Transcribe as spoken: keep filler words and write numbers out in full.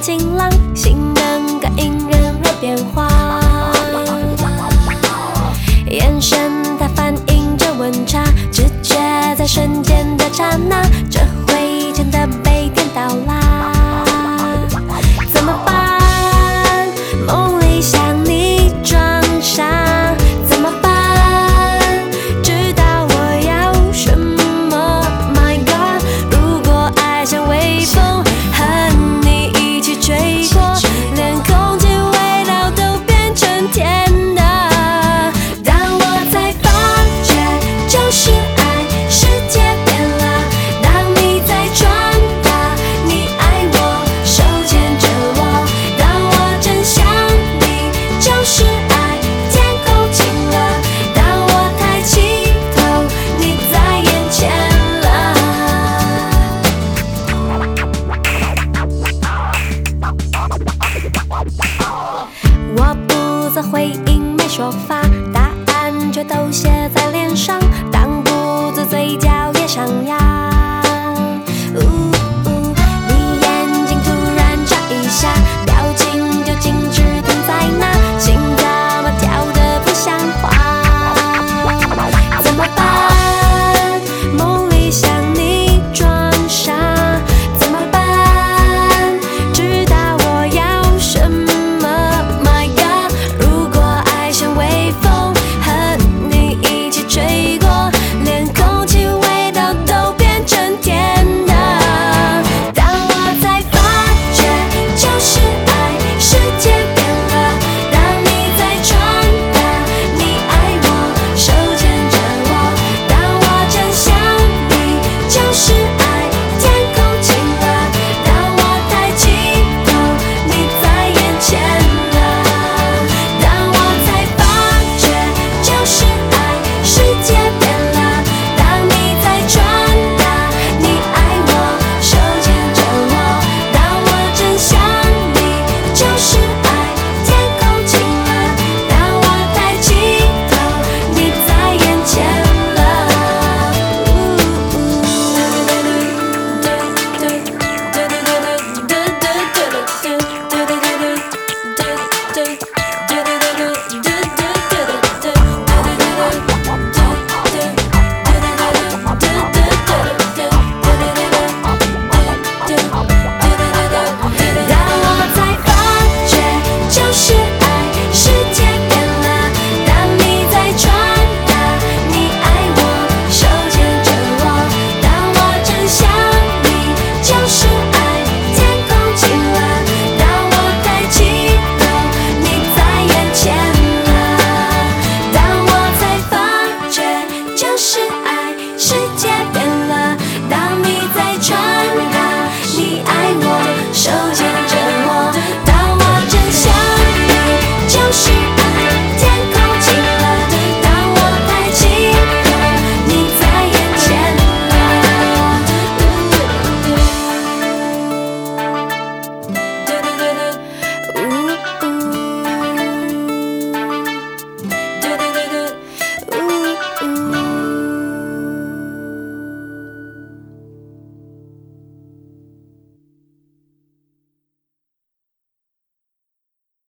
晴朗，心能感应人儿变化。眼神它反映着温差，直觉在瞬间的刹那，这回真的被颠倒啦。怎么办？梦里想你装傻，怎么办？知道我要什么 ？My God， 如果爱像微风，和你一起吹过，连空气味道都变成甜的。当我才发觉，就是爱，世界变了。当你在传达，你爱我，手牵着我。当我真想你，就是爱，天空晴了。当我抬起头，你在眼前了。我不再回忆